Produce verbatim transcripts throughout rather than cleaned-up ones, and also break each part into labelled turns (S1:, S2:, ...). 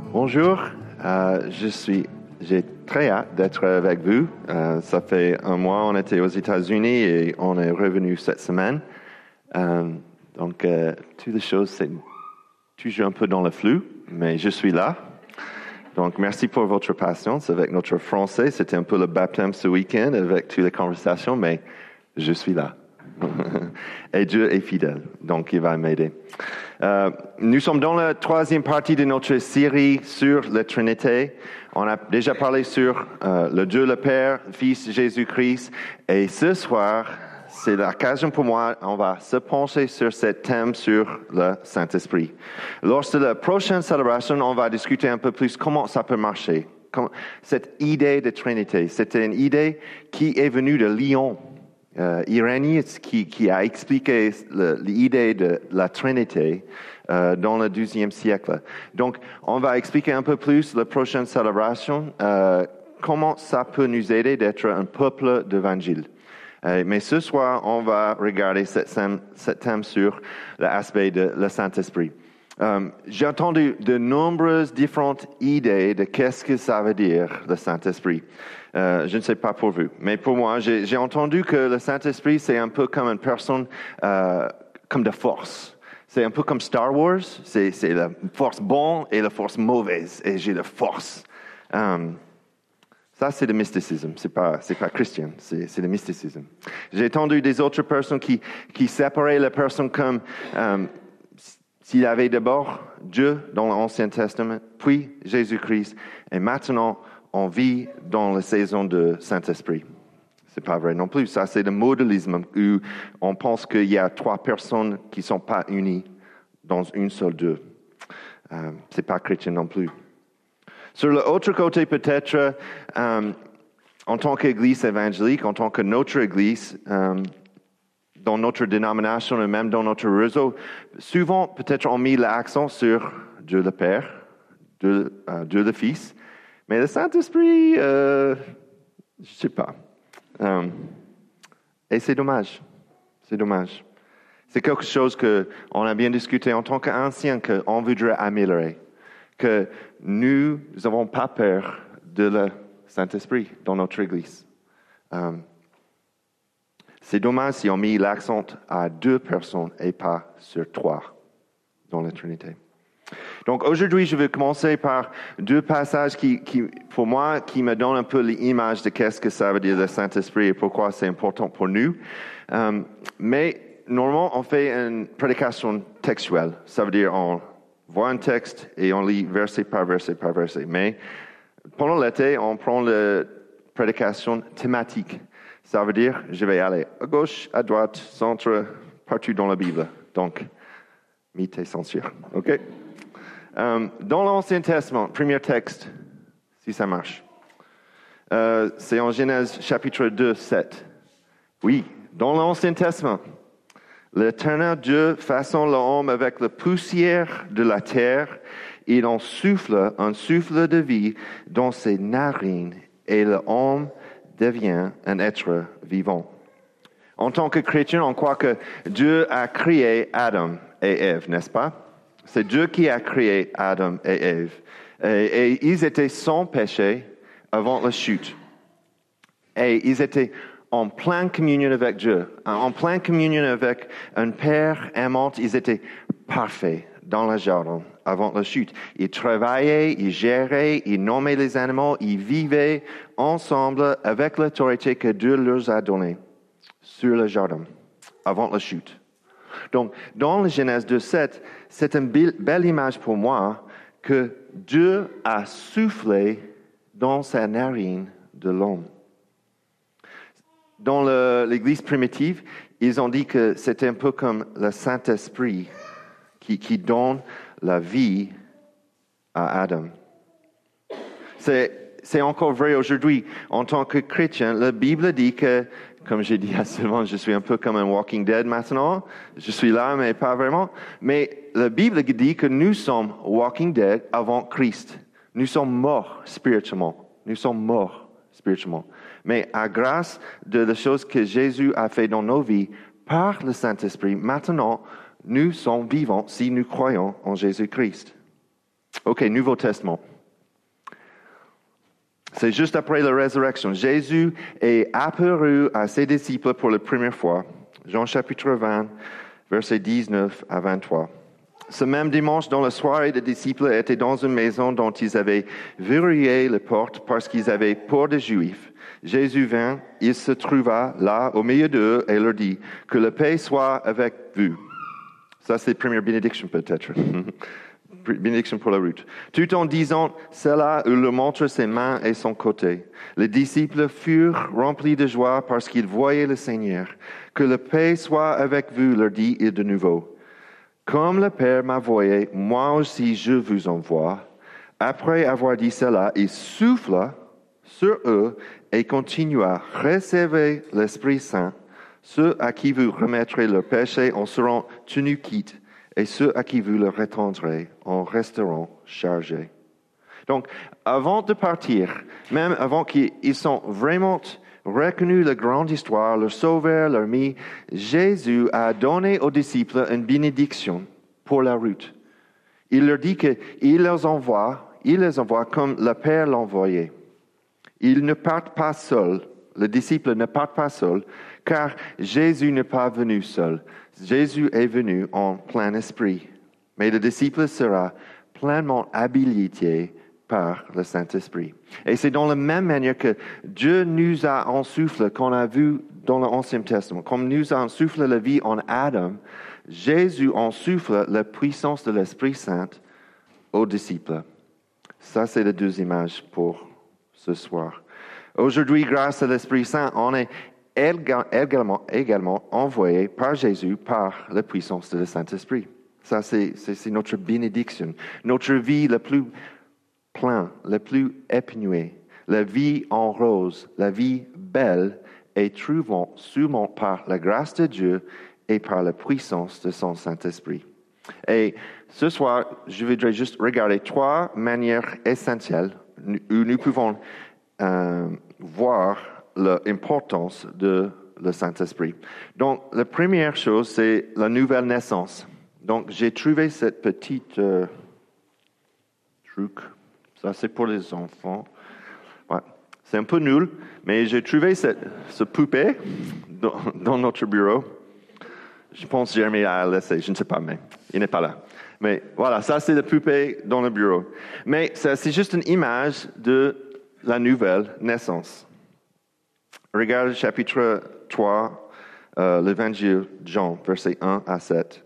S1: Bonjour, euh, je suis, j'ai très hâte d'être avec vous. Euh, ça fait un mois, on était aux États-Unis et on est revenu cette semaine. Euh, donc, euh, toutes les choses, c'est toujours un peu dans le flou, mais je suis là. Donc, merci pour votre patience avec notre français. C'était un peu le baptême ce week-end avec toutes les conversations, mais je suis là. Et Dieu est fidèle, donc il va m'aider. Euh, nous sommes dans la troisième partie de notre série sur la Trinité. On a déjà parlé sur euh, le Dieu le Père, Fils Jésus-Christ. Et ce soir, c'est l'occasion pour moi, on va se pencher sur ce thème sur le Saint-Esprit. Lors de la prochaine célébration, on va discuter un peu plus comment ça peut marcher. Comme cette idée de Trinité, c'était une idée qui est venue de Lyon. Euh, Irénée qui, qui a expliqué l'idée de la Trinité euh, dans le douzième siècle. Donc, on va expliquer un peu plus la prochaine célébration, euh, comment ça peut nous aider d'être un peuple d'évangile. Euh, mais ce soir, on va regarder cette thème, cette thème sur l'aspect de le Saint-Esprit. Euh, j'ai entendu de nombreuses différentes idées de qu'est-ce que ça veut dire, le Saint-Esprit. Euh, je ne sais pas pour vous, mais pour moi, j'ai, j'ai entendu que le Saint-Esprit, c'est un peu comme une personne, euh, comme de force. C'est un peu comme Star Wars, c'est, c'est la force bonne et la force mauvaise, et j'ai la force. Um, ça, c'est le mysticisme, c'est pas, c'est pas chrétien, c'est, c'est le mysticisme. J'ai entendu des autres personnes qui, qui séparaient la personne comme, um, s'il y avait d'abord Dieu dans l'Ancien Testament, puis Jésus-Christ, et maintenant, on vit dans la saison de Saint-Esprit. C'est pas vrai non plus. Ça, c'est le modélisme où on pense qu'il y a trois personnes qui sont pas unies dans une seule Dieu. Euh, c'est pas chrétien non plus. Sur l'autre côté, peut-être, euh, en tant qu'Église évangélique, en tant que notre Église, euh, dans notre dénomination et même dans notre réseau, souvent, peut-être, on met l'accent sur Dieu le Père, Dieu, euh, Dieu le Fils. Mais le Saint-Esprit, euh, je ne sais pas. Euh, et c'est dommage. C'est dommage. C'est quelque chose qu'on a bien discuté en tant qu'anciens, qu'on voudrait améliorer. Que nous n'avons pas peur de le Saint-Esprit dans notre Église. Euh, c'est dommage si on met l'accent à deux personnes et pas sur trois dans la Trinité. Donc aujourd'hui, je vais commencer par deux passages qui, qui, pour moi, qui me donnent un peu l'image de qu'est-ce que ça veut dire le Saint-Esprit et pourquoi c'est important pour nous. Um, mais normalement, on fait une prédication textuelle. Ça veut dire on voit un texte et on lit verset par verset par verset. Mais pendant l'été, on prend la prédication thématique. Ça veut dire je vais aller à gauche, à droite, centre, partout dans la Bible. Donc, mis tes censures, ok? Um, dans l'Ancien Testament, premier texte, si ça marche, euh, c'est en Genèse chapitre deux, sept. Oui, dans l'Ancien Testament, l'Éternel Dieu façonne l'homme avec la poussière de la terre, il en souffle un souffle de vie dans ses narines et l'homme devient un être vivant. En tant que chrétien, on croit que Dieu a créé Adam et Ève, n'est-ce pas? C'est Dieu qui a créé Adam et Ève. Et, et ils étaient sans péché avant la chute. Et ils étaient en pleine communion avec Dieu, en pleine communion avec un Père aimant. Ils étaient parfaits dans le jardin avant la chute. Ils travaillaient, ils géraient, ils nommaient les animaux, ils vivaient ensemble avec l'autorité que Dieu leur a donnée sur le jardin avant la chute. Donc, dans le Genèse deux, sept, c'est une belle image pour moi que Dieu a soufflé dans sa narine de l'homme. Dans le, l'Église primitive, ils ont dit que c'était un peu comme le Saint-Esprit qui, qui donne la vie à Adam. C'est, c'est encore vrai aujourd'hui. En tant que chrétien, la Bible dit que, comme j'ai dit assez souvent, je suis un peu comme un Walking Dead maintenant. Je suis là, mais pas vraiment. Mais la Bible dit que nous sommes Walking Dead avant Christ. Nous sommes morts spirituellement. Nous sommes morts spirituellement. Mais à grâce de les choses que Jésus a fait dans nos vies, par le Saint-Esprit, maintenant, nous sommes vivants si nous croyons en Jésus-Christ. OK, Nouveau Testament. C'est juste après la résurrection. Jésus est apparu à ses disciples pour la première fois. Jean chapitre vingt, versets dix-neuf à vingt-trois. Ce même dimanche, dans la soirée, les disciples étaient dans une maison dont ils avaient verrouillé les portes parce qu'ils avaient peur des Juifs. Jésus vint, il se trouva là au milieu d'eux et leur dit « Que la paix soit avec vous ». Ça, c'est la première bénédiction peut-être. Bénédiction pour la route. Tout en disant cela, il leur montre ses mains et son côté. Les disciples furent remplis de joie parce qu'ils voyaient le Seigneur. « Que la paix soit avec vous », leur dit-il de nouveau. « Comme le Père m'a envoyé, moi aussi je vous envoie. » Après avoir dit cela, il souffla sur eux et continua. « Recevez l'Esprit Saint. Ceux à qui vous remettrez leurs péchés en seront tenus quittes, et ceux à qui vous le retendrez en resteront chargés. » Donc, avant de partir, même avant qu'ils sont vraiment reconnus la grande histoire, leur sauveur, leur mis, Jésus a donné aux disciples une bénédiction pour la route. Il leur dit qu'il les envoie, il les envoie comme le Père l'a envoyé. Ils ne partent pas seuls, les disciples ne partent pas seuls, car Jésus n'est pas venu seul. Jésus est venu en plein esprit, mais le disciple sera pleinement habilité par le Saint-Esprit. Et c'est dans la même manière que Dieu nous a ensufflé, qu'on a vu dans l'Ancien Testament, comme nous a ensufflé la vie en Adam, Jésus ensuffle la puissance de l'Esprit Saint aux disciples. Ça, c'est les deux images pour ce soir. Aujourd'hui, grâce à l'Esprit Saint, on est également, également envoyé par Jésus par la puissance de le Saint-Esprit. Ça, c'est, c'est, c'est notre bénédiction. Notre vie la plus pleine, la plus épanouie, la vie en rose, la vie belle, est trouvée seulement par la grâce de Dieu et par la puissance de son Saint-Esprit. Et ce soir, je voudrais juste regarder trois manières essentielles où nous pouvons euh, voir l'importance de le Saint-Esprit. Donc, la première chose, c'est la nouvelle naissance. Donc, j'ai trouvé cette petite euh, truc. Ça, c'est pour les enfants. Ouais. C'est un peu nul, mais j'ai trouvé cette, ce poupée dans, dans notre bureau. Je pense que Jérémie a laissé, je ne sais pas, mais il n'est pas là. Mais voilà, ça, c'est le poupée dans le bureau. Mais ça, c'est juste une image de la nouvelle naissance. Regarde le chapitre trois, euh, l'évangile de Jean, versets un à sept.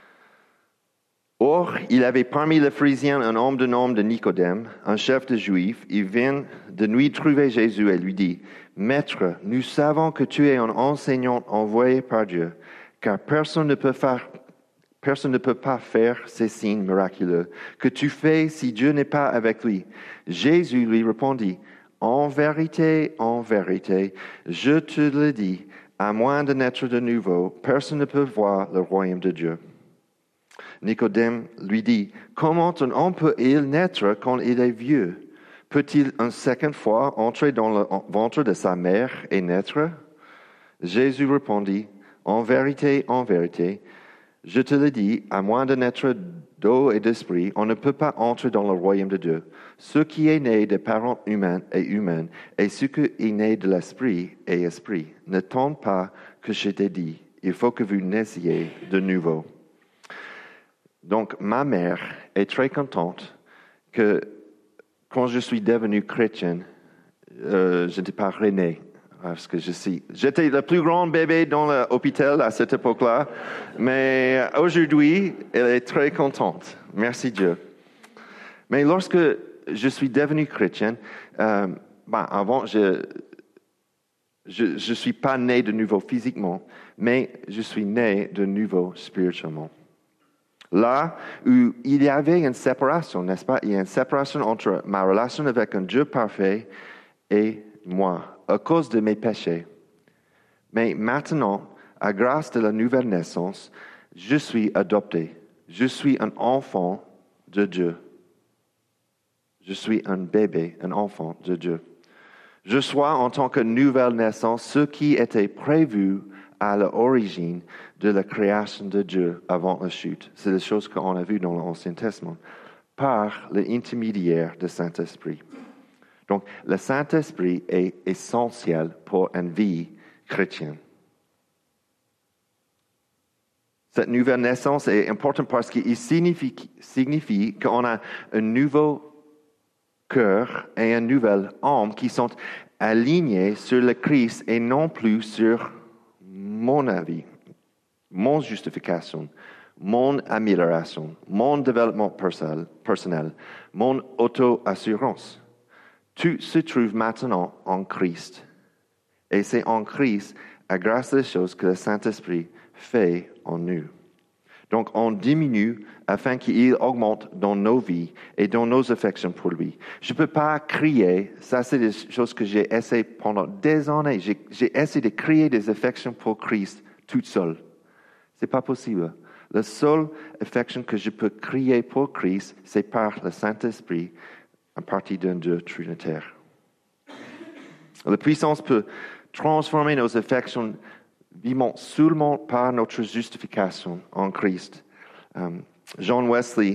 S1: Or, il avait parmi les pharisiens un homme de nom de Nicodème, un chef de Juifs. Il vient de nuit trouver Jésus et lui dit, « Maître, nous savons que tu es un enseignant envoyé par Dieu, car personne ne peut faire, personne ne peut pas faire ces signes miraculeux que tu fais si Dieu n'est pas avec lui. » Jésus lui répondit, « En vérité, en vérité, je te le dis, à moins de naître de nouveau, personne ne peut voir le royaume de Dieu. » Nicodème lui dit, « Comment un homme peut-il naître quand il est vieux? Peut-il une seconde fois entrer dans le ventre de sa mère et naître? » Jésus répondit, « En vérité, en vérité, je te le dis, à moins de naître d'eau et d'esprit, on ne peut pas entrer dans le royaume de Dieu. Ce qui est né des parents humains est humain, et ce qui est né de l'esprit est esprit. N'attends pas que je t'ai dit, il faut que vous naissiez de nouveau. » Donc, ma mère est très contente que quand je suis devenu chrétien, euh, je n'étais pas rené. Parce que je suis, j'étais le plus grand bébé dans l'hôpital à cette époque-là, mais aujourd'hui, elle est très contente. Merci Dieu. Mais lorsque je suis devenu chrétien, euh, ben avant, je je je suis pas né de nouveau physiquement, mais je suis né de nouveau spirituellement. Là où il y avait une séparation, n'est-ce pas? Il y a une séparation entre ma relation avec un Dieu parfait et moi, à cause de mes péchés. Mais maintenant, à grâce de la nouvelle naissance, je suis adopté. Je suis un enfant de Dieu. Je suis un bébé, un enfant de Dieu. Je sois en tant que nouvelle naissance ce qui était prévu à l'origine de la création de Dieu avant la chute. C'est des choses qu'on a vues dans l'Ancien Testament. par l'intermédiaire du Saint-Esprit. Donc, le Saint-Esprit est essentiel pour une vie chrétienne. Cette nouvelle naissance est importante parce qu'il signifie, signifie qu'on a un nouveau cœur et une nouvelle âme qui sont alignés sur le Christ et non plus sur mon avis, mon justification, mon amélioration, mon développement personnel, mon auto-assurance. Tout se trouve maintenant en Christ. Et c'est en Christ, à grâce des choses que le Saint-Esprit fait en nous. Donc, on diminue afin qu'il augmente dans nos vies et dans nos affections pour lui. Je ne peux pas créer, ça c'est des choses que j'ai essayé pendant des années. J'ai, j'ai essayé de créer des affections pour Christ toute seule. Ce n'est pas possible. La seule affection que je peux créer pour Christ, c'est par le Saint-Esprit, en partie d'un Dieu trinitaire. La puissance peut transformer nos affections vivons seulement par notre justification en Christ. Um, John Wesley,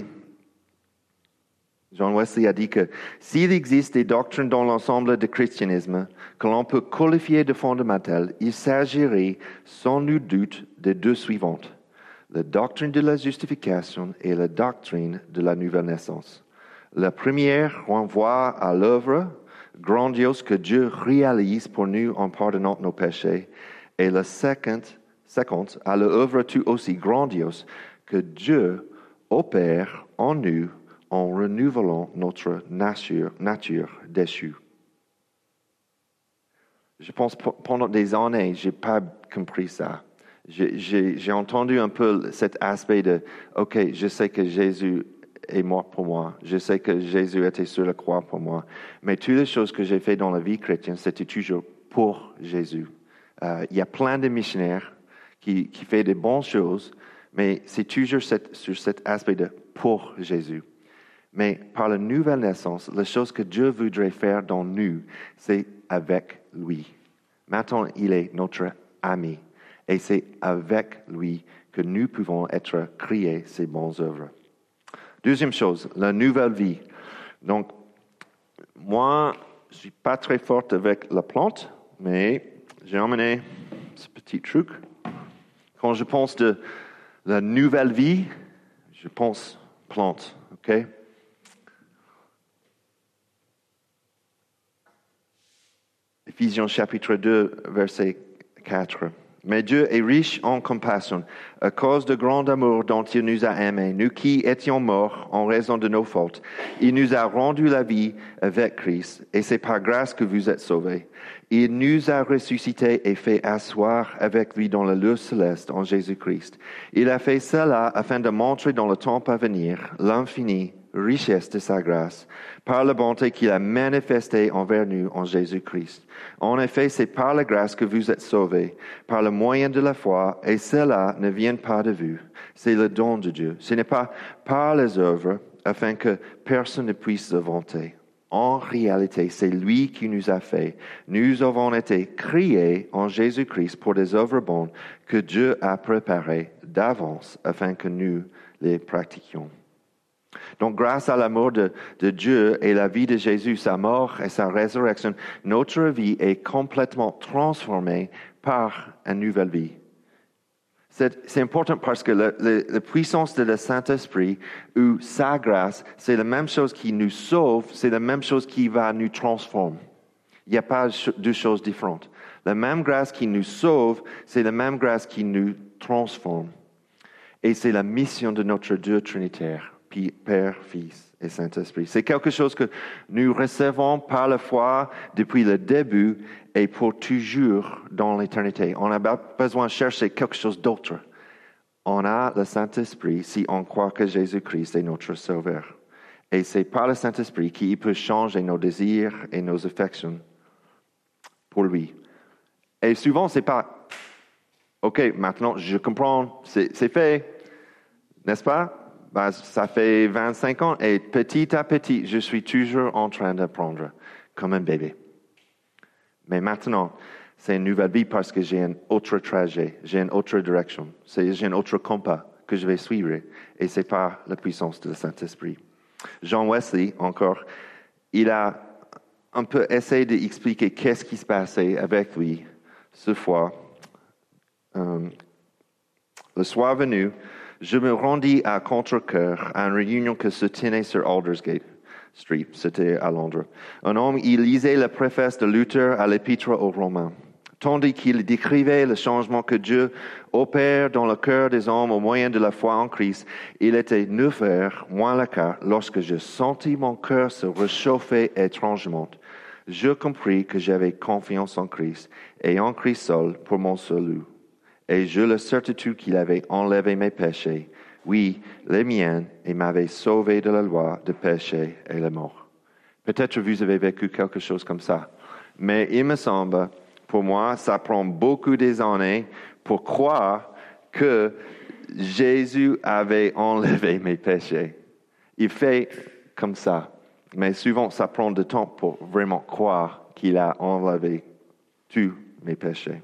S1: John Wesley a dit que s'il existe des doctrines dans l'ensemble du christianisme que l'on peut qualifier de fondamentales, il s'agirait sans nul doute des deux suivantes: la doctrine de la justification et la doctrine de la nouvelle naissance. La première renvoie à l'œuvre grandiose que Dieu réalise pour nous en pardonnant nos péchés, et la seconde, seconde à l'œuvre tout aussi grandiose que Dieu opère en nous en renouvelant notre nature, nature déchue. Je pense que pendant des années, je n'ai pas compris ça. J'ai, j'ai, j'ai entendu un peu cet aspect de « OK, je sais que Jésus est mort pour moi. Je sais que Jésus était sur la croix pour moi. Mais toutes les choses que j'ai faites dans la vie chrétienne, c'était toujours pour Jésus. » Euh, il y a plein de missionnaires qui, qui font des bonnes choses, mais c'est toujours cette, sur cet aspect de « pour Jésus ». Mais par la nouvelle naissance, la chose que Dieu voudrait faire dans nous, c'est avec lui. Maintenant, il est notre ami. Et c'est avec lui que nous pouvons être créés ces bonnes œuvres. Deuxième chose, la nouvelle vie. Donc, moi, je ne suis pas très forte avec la plante, mais j'ai emmené ce petit truc. Quand je pense de la nouvelle vie, je pense plante, ok? Éphésiens chapitre deux, verset quatre. Mais Dieu est riche en compassion, à cause du grand amour dont il nous a aimés, nous qui étions morts en raison de nos fautes. Il nous a rendu la vie avec Christ, et c'est par grâce que vous êtes sauvés. Il nous a ressuscités et fait asseoir avec lui dans le lieu céleste en Jésus-Christ. Il a fait cela afin de montrer dans le temps à venir l'infinie richesse de sa grâce, par la bonté qu'il a manifestée envers nous en Jésus-Christ. En effet, c'est par la grâce que vous êtes sauvés, par le moyen de la foi, et cela ne vient pas de vous. C'est le don de Dieu. Ce n'est pas par les œuvres, afin que personne ne puisse se vanter. En réalité, c'est lui qui nous a fait. Nous avons été créés en Jésus-Christ pour des œuvres bonnes que Dieu a préparées d'avance afin que nous les pratiquions. Donc, grâce à l'amour de, de Dieu et la vie de Jésus, sa mort et sa résurrection, notre vie est complètement transformée par une nouvelle vie. C'est, c'est important parce que la, la, la puissance de le Saint-Esprit ou sa grâce, c'est la même chose qui nous sauve, c'est la même chose qui va nous transformer. Il n'y a pas deux choses différentes. La même grâce qui nous sauve, c'est la même grâce qui nous transforme. Et c'est la mission de notre Dieu trinitaire. Père, Fils et Saint-Esprit. C'est quelque chose que nous recevons par la foi depuis le début et pour toujours dans l'éternité. On n'a pas besoin de chercher quelque chose d'autre. On a le Saint-Esprit si on croit que Jésus-Christ est notre Sauveur. Et c'est par le Saint-Esprit qu'il peut changer nos désirs et nos affections pour lui. Et souvent, c'est pas « OK, maintenant je comprends, c'est, c'est fait, n'est-ce pas? » Ben, ça fait vingt-cinq ans et petit à petit, je suis toujours en train d'apprendre comme un bébé. Mais maintenant, c'est une nouvelle vie parce que j'ai un autre trajet, j'ai une autre direction, c'est, j'ai un autre compas que je vais suivre et c'est par la puissance du Saint-Esprit. John Wesley, encore, il a un peu essayé d'expliquer qu'est-ce qui se passait avec lui ce fois. Euh, le soir venu, je me rendis à contre-cœur à une réunion qui se tenait sur Aldersgate Street, c'était à Londres. Un homme y lisait la préface de Luther à l'Épître aux Romains. Tandis qu'il décrivait le changement que Dieu opère dans le cœur des hommes au moyen de la foi en Christ, il était neuf heures moins le quart lorsque je sentis mon cœur se réchauffer étrangement. Je compris que j'avais confiance en Christ et en Christ seul pour mon salut. Et j'eus la certitude qu'il avait enlevé mes péchés, oui, les miens, et m'avait sauvé de la loi de péché et la mort. Peut-être vous avez vécu quelque chose comme ça, mais il me semble, pour moi, ça prend beaucoup des années pour croire que Jésus avait enlevé mes péchés. Il fait comme ça, mais souvent ça prend du temps pour vraiment croire qu'il a enlevé tous mes péchés.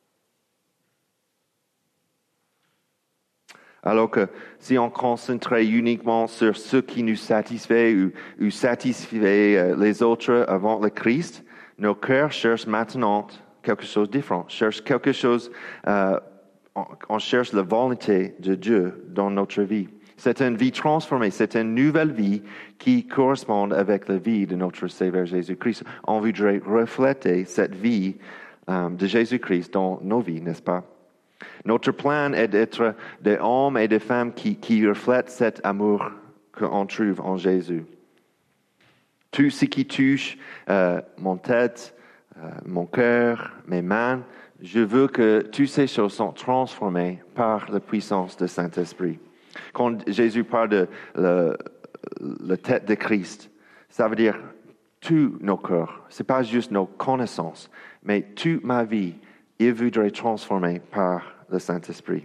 S1: Alors que si on concentrait uniquement sur ce qui nous satisfait ou, ou satisfait les autres avant le Christ, nos cœurs cherchent maintenant quelque chose de différent, cherchent quelque chose, euh, on, on cherche la volonté de Dieu dans notre vie. C'est une vie transformée, c'est une nouvelle vie qui correspond avec la vie de notre Sauveur Jésus-Christ. On voudrait refléter cette vie euh, de Jésus-Christ dans nos vies, n'est-ce pas? Notre plan est d'être des hommes et des femmes qui, qui reflètent cet amour qu'on trouve en Jésus. Tout ce qui touche euh, mon tête, euh, mon cœur, mes mains, je veux que toutes ces choses soient transformées par la puissance du Saint-Esprit. Quand Jésus parle de la, la tête de Christ, ça veut dire tous nos cœurs. Ce n'est pas juste nos connaissances, mais toute ma vie, il voudrait transformer par le Saint-Esprit.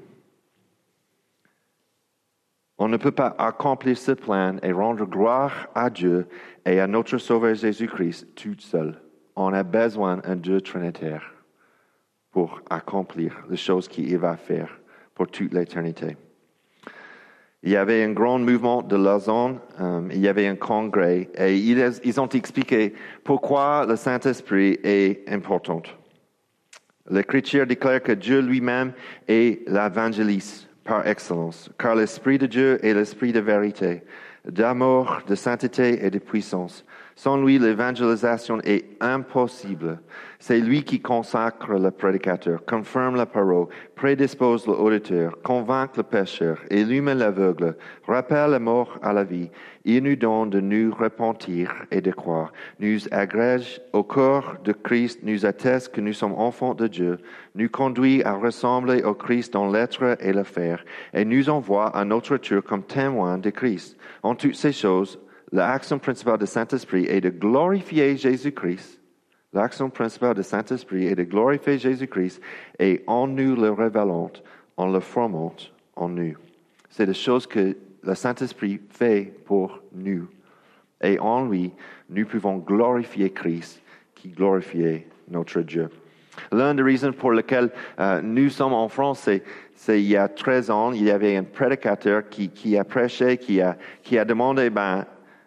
S1: On ne peut pas accomplir ce plan et rendre gloire à Dieu et à notre Sauveur Jésus-Christ tout seul. On a besoin d'un Dieu trinitaire pour accomplir les choses qu'il va faire pour toute l'éternité. Il y avait un grand mouvement de Lausanne, um, il y avait un congrès et ils, ils ont expliqué pourquoi le Saint-Esprit est important. L'Écriture déclare que Dieu lui-même est l'évangéliste par excellence, car l'Esprit de Dieu est l'Esprit de vérité, d'amour, de sainteté et de puissance. Sans lui, l'évangélisation est impossible. C'est lui qui consacre le prédicateur, confirme la parole, prédispose l'auditeur, convainc le pécheur, illume l'aveugle, rappelle la mort à la vie. Il nous donne de nous repentir et de croire. Nous agrège au corps de Christ, nous atteste que nous sommes enfants de Dieu, nous conduit à ressembler au Christ dans l'être et le faire, et nous envoie à notre tour comme témoins de Christ. En toutes ces choses, l'action principale du Saint-Esprit est de glorifier Jésus-Christ. L'action principale du Saint-Esprit est de glorifier Jésus-Christ et en nous le révélons, en le formant en nous. C'est des choses que le Saint-Esprit fait pour nous. Et en lui, nous pouvons glorifier Christ qui glorifie notre Dieu. L'une des raisons pour lesquelles euh, nous sommes en France, c'est, c'est il y a treize ans, il y avait un prédicateur qui, qui a prêché, qui a, qui a demandé, ben,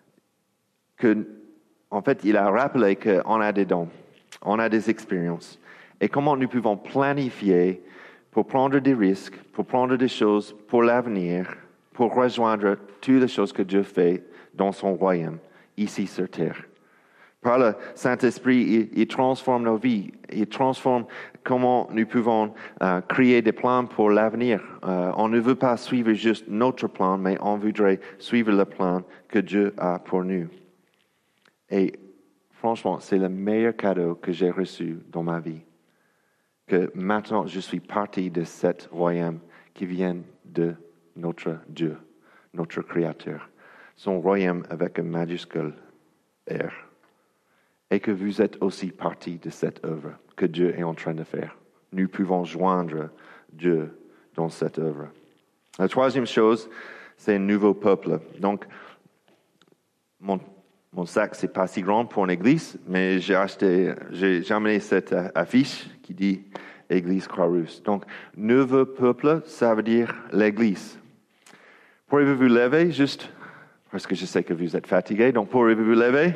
S1: que, en fait, il a rappelé qu'on a des dons, on a des expériences. Et comment nous pouvons planifier pour prendre des risques, pour prendre des choses pour l'avenir, pour rejoindre toutes les choses que Dieu fait dans son royaume, ici sur terre. Par le Saint-Esprit, il, il transforme nos vies, il transforme comment nous pouvons euh, créer des plans pour l'avenir. Euh, on ne veut pas suivre juste notre plan, mais on voudrait suivre le plan que Dieu a pour nous. Et franchement, c'est le meilleur cadeau que j'ai reçu dans ma vie. Que maintenant, je suis partie de cet royaume qui vient de notre Dieu, notre Créateur. Son royaume avec un majuscule R. Et que vous êtes aussi partie de cette œuvre que Dieu est en train de faire. Nous pouvons joindre Dieu dans cette œuvre. La troisième chose, c'est un nouveau peuple. Donc, mon Mon sac, c'est pas si grand pour une église, mais j'ai acheté, j'ai, j'ai amené cette affiche qui dit Église Croix-Rousse. Donc, nouveau peuple, ça veut dire l'église. Pourriez-vous vous lever juste parce que je sais que vous êtes fatigués. Donc, pourriez-vous vous lever?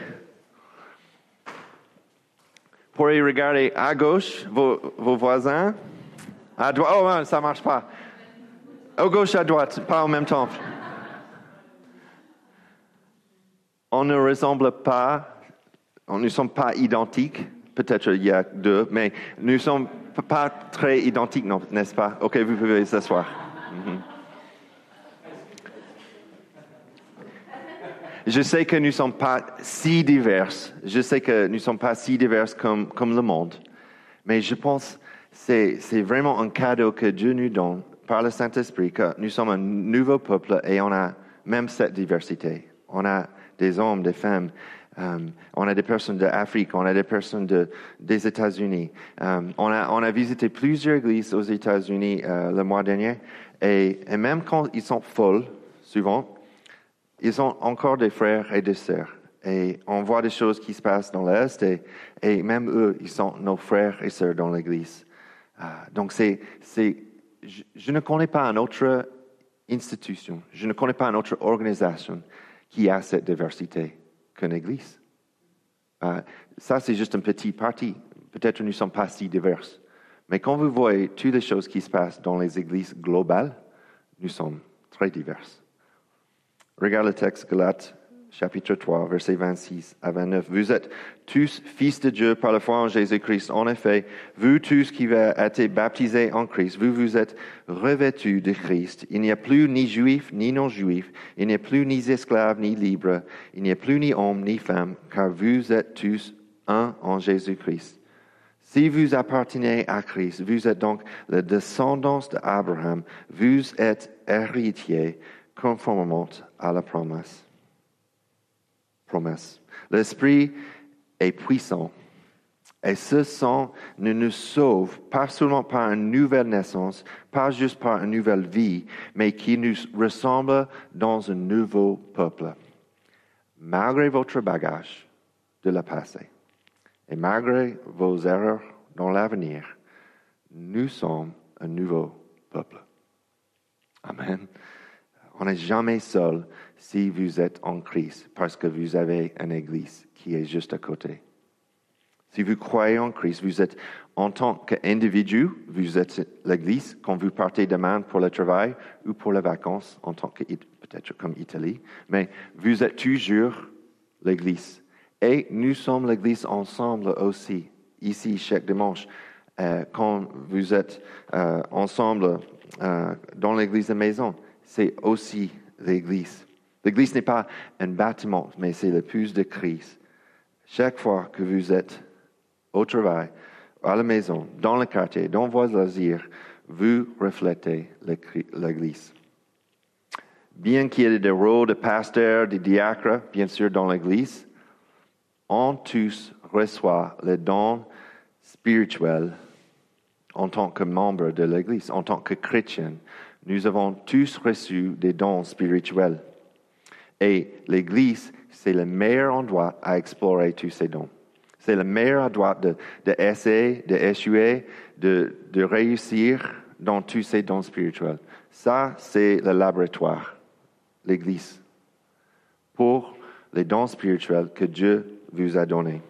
S1: Pourriez regarder à gauche vos, vos voisins? À droite? Oh, non, ça ne marche pas. À gauche, à droite, pas en même temps. On ne ressemble pas, nous ne sommes pas identiques. Peut-être il y a deux, mais nous ne sommes pas très identiques, non, n'est-ce pas? Ok, vous pouvez s'asseoir. Mm-hmm. Je sais que nous ne sommes pas si divers. Je sais que nous ne sommes pas si divers comme, comme le monde. Mais je pense que c'est, c'est vraiment un cadeau que Dieu nous donne par le Saint-Esprit, que nous sommes un nouveau peuple et on a même cette diversité. On a des hommes, des femmes, um, on a des personnes d'Afrique, on a des personnes de, des États-Unis. Um, on, a, on a visité plusieurs églises aux États-Unis uh, le mois dernier et, et même quand ils sont folles, souvent, ils ont encore des frères et des sœurs. Et on voit des choses qui se passent dans l'Est et, et même eux, ils sont nos frères et sœurs dans l'Église. Uh, donc, c'est, c'est, je, je ne connais pas une autre institution, je ne connais pas une autre organisation qui a cette diversité qu'une Église. Uh, ça, c'est juste une petite partie. Peut-être que nous ne sommes pas si divers. Mais quand vous voyez toutes les choses qui se passent dans les Églises globales, nous sommes très divers. Regarde le texte Galates, chapitre trois, versets vingt-six à vingt-neuf. Vous êtes tous fils de Dieu par la foi en Jésus-Christ. En effet, vous tous qui avez été baptisés en Christ, vous vous êtes revêtus de Christ. Il n'y a plus ni juif ni non-juif. Il n'y a plus ni esclave ni libre. Il n'y a plus ni homme ni femme, car vous êtes tous un en Jésus-Christ. Si vous appartenez à Christ, vous êtes donc la descendance d'Abraham. Vous êtes héritiers conformément à la promesse. Promesse. L'Esprit est puissant et ce sang ne nous sauve pas seulement par une nouvelle naissance, pas juste par une nouvelle vie, mais qui nous ressemble dans un nouveau peuple. Malgré votre bagage de la passé et malgré vos erreurs dans l'avenir, nous sommes un nouveau peuple. Amen. On n'est jamais seul si vous êtes en Christ parce que vous avez une église qui est juste à côté. Si vous croyez en Christ, vous êtes en tant qu'individu, vous êtes l'église quand vous partez demain pour le travail ou pour les vacances, en tant que peut-être comme Italie, mais vous êtes toujours l'église. Et nous sommes l'église ensemble aussi, ici chaque dimanche, euh, quand vous êtes euh, ensemble euh, dans l'église de maison. C'est aussi l'Église. L'Église n'est pas un bâtiment, mais c'est l'épouse de Christ. Chaque fois que vous êtes au travail, à la maison, dans le quartier, dans vos loisirs, vous reflétez l'Église. Bien qu'il y ait des rôles de pasteur, de diacre, bien sûr, dans l'Église, on tous reçoit les dons spirituels en tant que membre de l'Église, en tant que chrétien. Nous avons tous reçu des dons spirituels. Et l'Église, c'est le meilleur endroit à explorer tous ces dons. C'est le meilleur endroit de, de essayer, d'échouer, de, de réussir dans tous ces dons spirituels. Ça, c'est le laboratoire, l'Église, pour les dons spirituels que Dieu vous a donnés.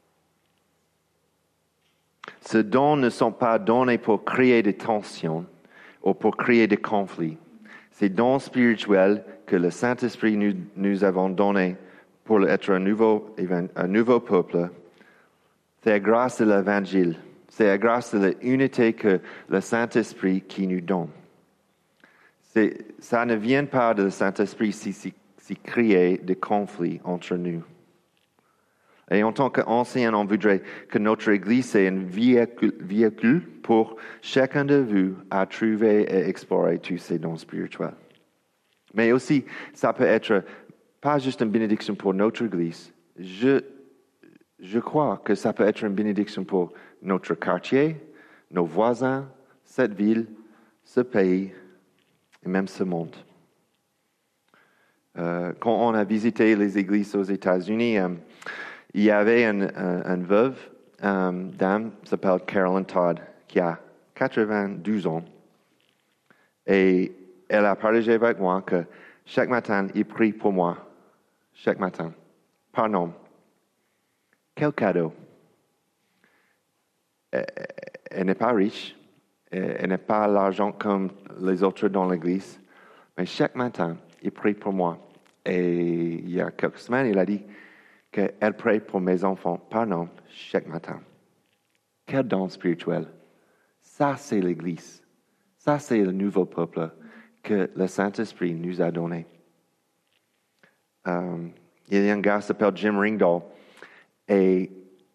S1: Ces dons ne sont pas donnés pour créer des tensions ou pour créer des conflits. Ces dons spirituels que le Saint-Esprit nous, nous avons donnés pour être un nouveau, un nouveau peuple, c'est grâce à l'Évangile. C'est grâce à l'unité que le Saint-Esprit qui nous donne. C'est, ça ne vient pas du Saint-Esprit si, si, si créer des conflits entre nous. Et en tant qu'ancien, on voudrait que notre Église soit un véhicule, véhicule pour chacun de vous à trouver et explorer tous ces dons spirituels. Mais aussi, ça peut être pas juste une bénédiction pour notre Église. Je, je crois que ça peut être une bénédiction pour notre quartier, nos voisins, cette ville, ce pays et même ce monde. Euh, quand on a visité les églises aux États-Unis, euh, il y avait une, une, une veuve, une dame qui s'appelle Carolyn Todd, qui a quatre-vingt-douze ans. Et elle a partagé avec moi que chaque matin, il prie pour moi chaque matin. Pardon. Quel cadeau. Elle n'est pas riche, elle n'a pas l'argent comme les autres dans l'Église, mais chaque matin, il prie pour moi. Et il y a quelques semaines, il a dit qu'elle prie pour mes enfants, pardon, chaque matin. Quel don spirituel. Ça, c'est l'Église. Ça, c'est le nouveau peuple que le Saint-Esprit nous a donné. Euh, il y a un gars qui s'appelle Jim Ringdahl, et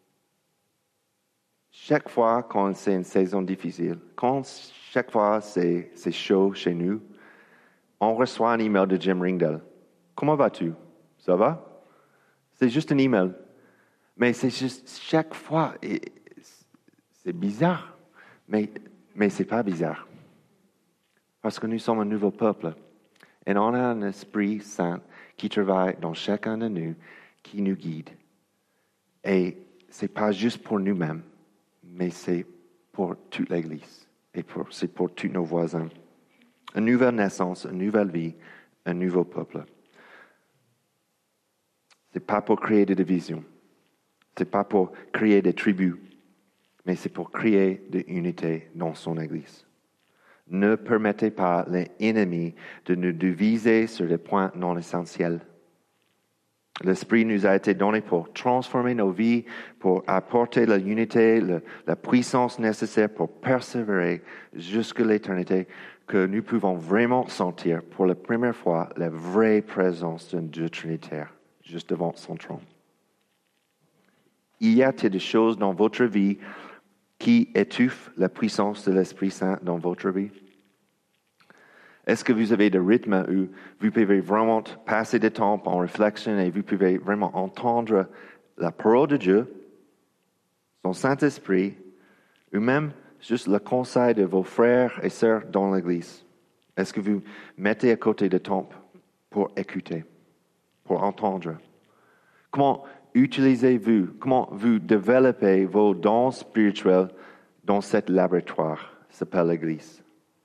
S1: chaque fois quand c'est une saison difficile, quand chaque fois c'est, c'est chaud chez nous, on reçoit un email de Jim Ringdahl. Comment vas-tu? Ça va? C'est juste un email. Mais c'est juste chaque fois, et c'est bizarre, mais, mais ce n'est pas bizarre. Parce que nous sommes un nouveau peuple. Et on a un Esprit Saint qui travaille dans chacun de nous, qui nous guide. Et ce n'est pas juste pour nous-mêmes, mais c'est pour toute l'Église. Et pour, c'est pour tous nos voisins. Une nouvelle naissance, une nouvelle vie, un nouveau peuple. Ce n'est pas pour créer des divisions. Ce n'est pas pour créer des tribus, mais c'est pour créer de l'unité dans son Église. Ne permettez pas l'ennemi de nous diviser sur des points non essentiels. L'Esprit nous a été donné pour transformer nos vies, pour apporter la unité, le, la puissance nécessaire pour persévérer jusqu'à l'éternité, que nous pouvons vraiment sentir pour la première fois la vraie présence d'un Dieu trinitaire juste devant son trône. Y a-t-il des choses dans votre vie qui étouffent la puissance de l'Esprit Saint dans votre vie? Est-ce que vous avez des rythmes où vous pouvez vraiment passer du temps en réflexion et vous pouvez vraiment entendre la parole de Dieu, son Saint-Esprit, ou même juste le conseil de vos frères et sœurs dans l'Église? Est-ce que vous mettez à côté de temps pour écouter, pour entendre? Comment utilisez-vous, comment vous développez vos dons spirituels dans cet laboratoire qui s'appelle l'Église?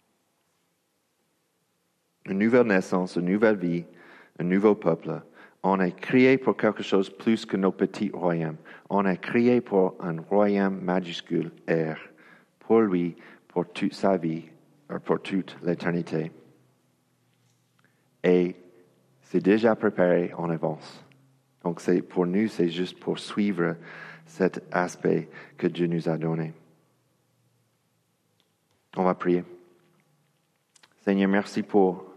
S1: Une nouvelle naissance, une nouvelle vie, un nouveau peuple. On est créé pour quelque chose de plus que nos petits royaumes. On est créé pour un royaume majuscule, R, pour lui, pour toute sa vie, pour toute l'éternité. Et c'est déjà préparé en avance. Donc c'est, pour nous, c'est juste pour suivre cet aspect que Dieu nous a donné. On va prier. Seigneur, merci pour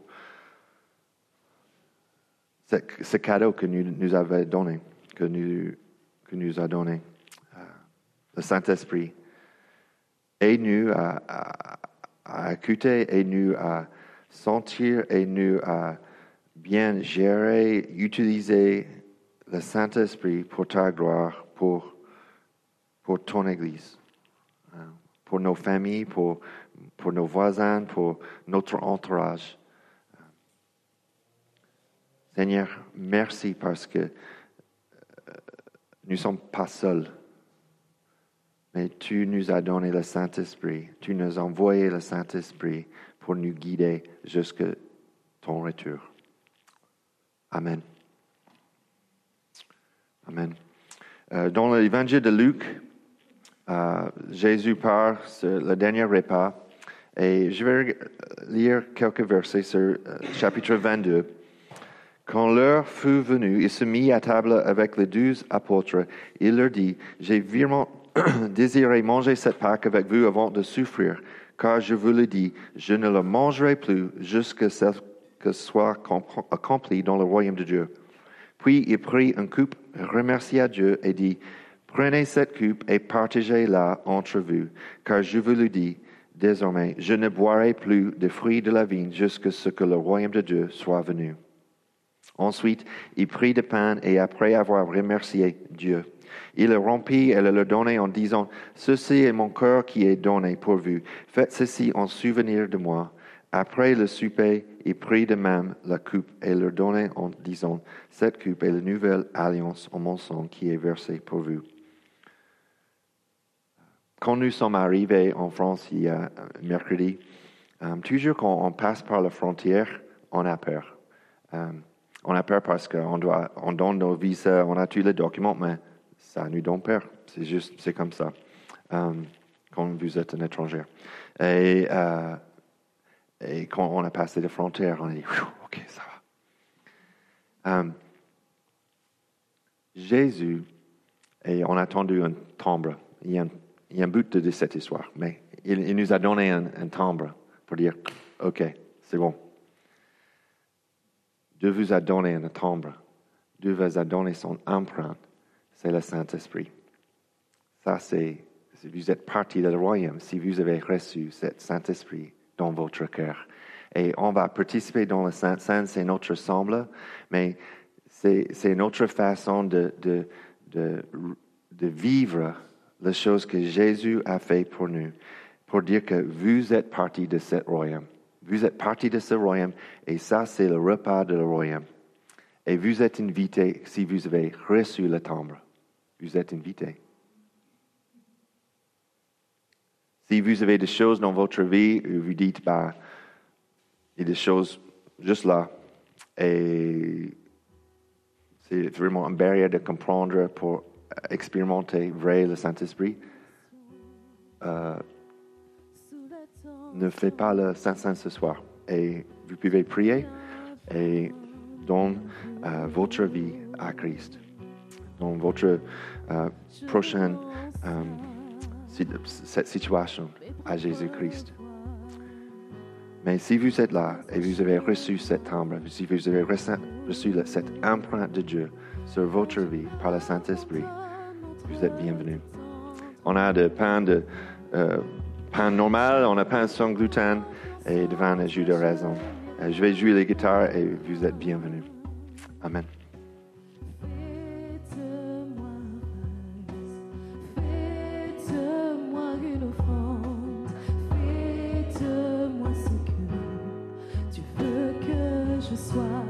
S1: ce, ce cadeau que nous, nous avons donné, que nous, que nous a donné, euh, le Saint-Esprit. Aide-nous à, à, à écouter, aide-nous à sentir, aide-nous à bien gérer, utiliser le Saint-Esprit pour ta gloire, pour, pour ton Église, pour nos familles, pour, pour nos voisins, pour notre entourage. Seigneur, merci parce que euh, nous ne sommes pas seuls, mais tu nous as donné le Saint-Esprit, tu nous as envoyé le Saint-Esprit pour nous guider jusqu'à ton retour. Amen. Amen. Euh, dans l'évangile de Luc, euh, Jésus part sur le dernier repas et je vais lire quelques versets sur euh, chapitre vingt-deux. Quand l'heure fut venue, il se mit à table avec les douze apôtres. Il leur dit, « J'ai vraiment désiré manger cette Pâque avec vous avant de souffrir, car je vous le dis, je ne le mangerai plus jusqu'à ce que soit accompli dans le royaume de Dieu. » Puis il prit une coupe, remercia Dieu et dit, « Prenez cette coupe et partagez-la entre vous, car je vous le dis, désormais, je ne boirai plus des fruits de la vigne jusqu'à ce que le royaume de Dieu soit venu. » Ensuite, il prit le pain et après avoir remercié Dieu, il le rompit et le leur donna en disant, « Ceci est mon cœur qui est donné pour vous. Faites ceci en souvenir de moi. » Après le souper, il prit de même la coupe et leur donna en disant, « Cette coupe est la nouvelle alliance en mon sang qui est versée pour vous. » Quand nous sommes arrivés en France il y a mercredi, euh, toujours quand on passe par la frontière, on a peur. Euh, On a peur parce qu'on doit, on donne nos visas, on a tous les documents, mais ça nous donne peur. C'est juste, c'est comme ça. Euh, quand vous êtes un étranger. Et, euh, et quand on a passé les frontières, on a dit, OK, ça va. Euh, Jésus, et on a attendu un timbre. Il y a un, il y a un but de cette histoire, mais il, il nous a donné un, un timbre pour dire, OK, c'est bon. Dieu vous a donné un timbre. Dieu vous a donné son empreinte. C'est le Saint-Esprit. Ça, c'est, si vous êtes parti du royaume, si vous avez reçu ce Saint-Esprit dans votre cœur. Et on va participer dans le Saint-Saint, c'est notre semble, mais c'est, c'est notre façon de, de, de, de vivre les choses que Jésus a fait pour nous, pour dire que vous êtes parti de ce royaume. Vous êtes parti de ce royaume, et ça, c'est le repas de le royaume. Et vous êtes invité, si vous avez reçu le timbre, vous êtes invité. Si vous avez des choses dans votre vie où vous dites, bah, il y a des choses juste là, et c'est vraiment une barrière de comprendre pour expérimenter vrai le Saint-Esprit, euh, ne faites pas le Saint-Saint ce soir. Et vous pouvez prier et donner euh, votre vie à Christ. Dans votre euh, prochaine euh, cette situation à Jésus-Christ. Mais si vous êtes là et vous avez reçu cette timbre, si vous avez reçu cette empreinte de Dieu sur votre vie par le Saint-Esprit, vous êtes bienvenus. On a de pain de euh, pain normal, on a pain sans gluten et de vin et jus de raisin. Euh, je vais jouer les guitares et vous êtes bienvenus. Amen.
S2: Sois